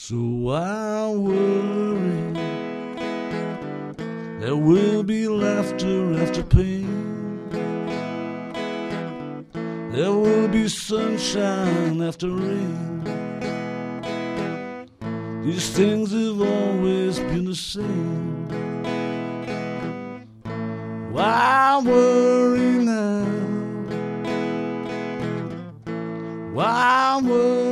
So I worry there will be laughter after pain. There will be sunshine after rain. These things have always been the same. Why worry now? Why worry?